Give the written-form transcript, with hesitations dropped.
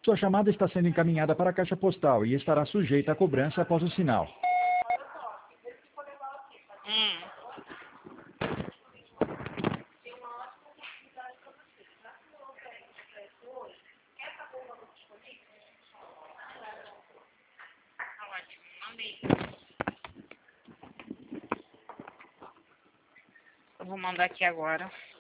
Sua chamada está sendo encaminhada para a caixa postal e estará sujeita a cobrança após o sinal. Eu vou mandar aqui agora.